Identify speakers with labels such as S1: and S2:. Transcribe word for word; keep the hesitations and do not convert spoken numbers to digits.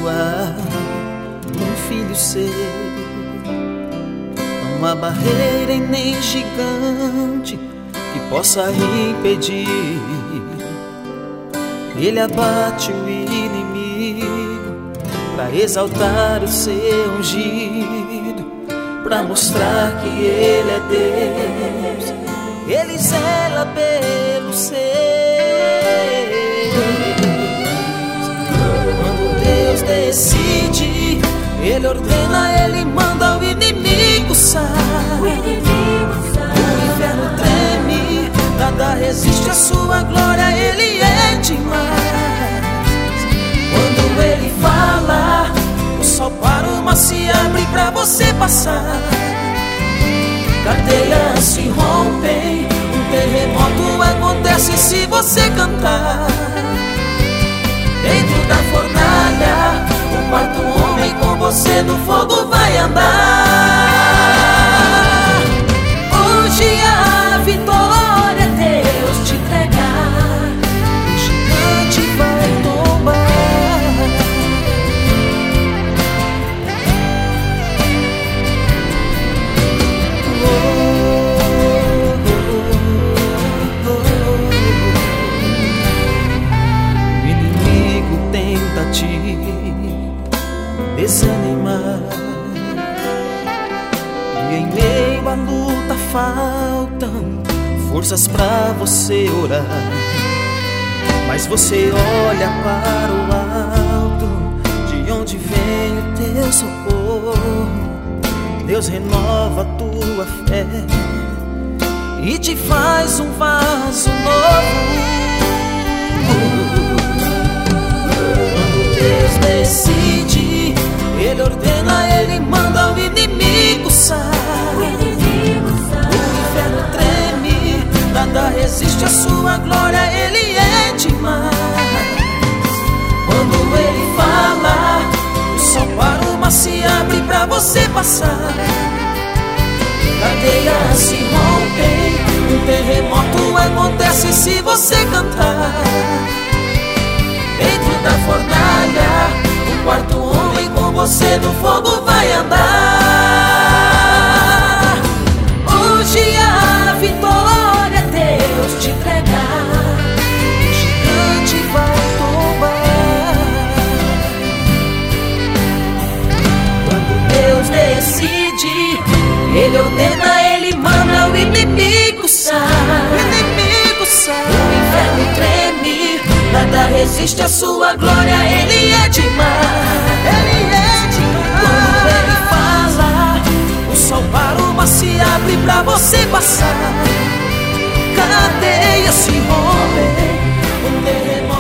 S1: abençoar um filho seu. Não há barreira e nem gigante que possa impedir. Ele abate o inimigo pra exaltar o seu ungido, pra mostrar que Ele é Deus. Ele zela pelo seu. Quando Deus decide, Ele ordena, Ele manda, o inimigo sai. O inferno treme, nada resiste à sua glória, Ele é demais. Quando Ele fala, o sol para o mar se abre pra você passar. Cadeias se rompem, um terremoto acontece se você cantar. Dentro da fornalha, o quarto homem com você no fogo vai andar. Hoje a vitória Deus te entregar, o gigante vai tombar. Desanimar, e em meio à luta faltam forças pra você orar. Mas você olha para o alto, de onde vem o teu socorro. Deus renova a tua fé e te faz um vaso novo. Quando Deus decide, Ele ordena, Ele manda, o inimigo sai. O inferno treme, nada resiste à sua glória, Ele é demais. Quando Ele fala, o sol para o mar se abre pra você passar. Cadeias se rompem, um terremoto acontece se você cantar. Dentro da fornalha, o quarto homem com você no fogo vai andar. Hoje a vitória Deus te entregar, o gigante vai tombar. Quando Deus decide, Ele ordena, Ele manda, o inimigo sai. O inimigo sai. O inferno treme, nada resiste à sua glória, Ele é demais. Ele é demais. Quando Ele fala, o sol para o mar se abre pra você passar. Cadeias se rompem, um terremoto